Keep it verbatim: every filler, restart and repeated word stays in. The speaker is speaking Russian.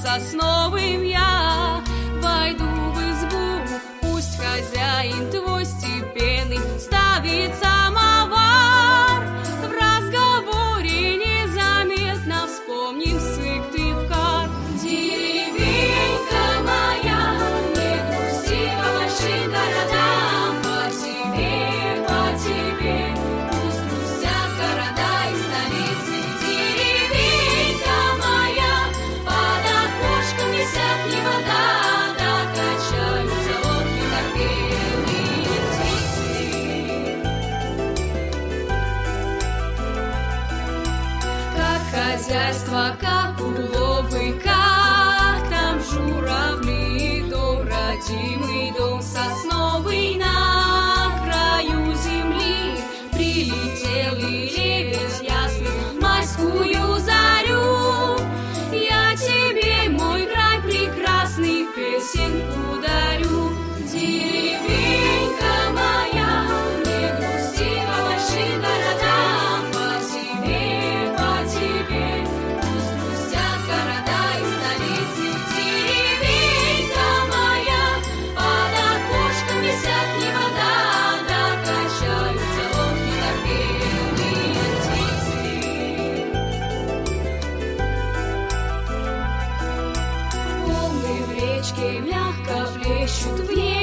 сосновым я войду в избу, пусть хозяин твой степенный ставит самовар. В разговоре незаметно вспомним сыктывкар. Деревенька моя, не грусти по большим городам, по тебе, по тебе пусть грустят города и столицы. Деревенька моя, под окошком висят не вода, да качаются лодки, как белые птицы. Как хозяйство, как уловы, как там журавли, дом родимый, дом сосновый на краю земли. Прилетел и лебедь ясный в майскую зарю. Я тебе, мой край прекрасный, песенку дарю. Деревенька моя, не грусти по большим городам, по тебе, по тебе пусть грустят города и столицы. Деревенька моя, под окошком висят не вода, да качаются лодки, как белые птицы. Волны в речке мягко плещут в небе.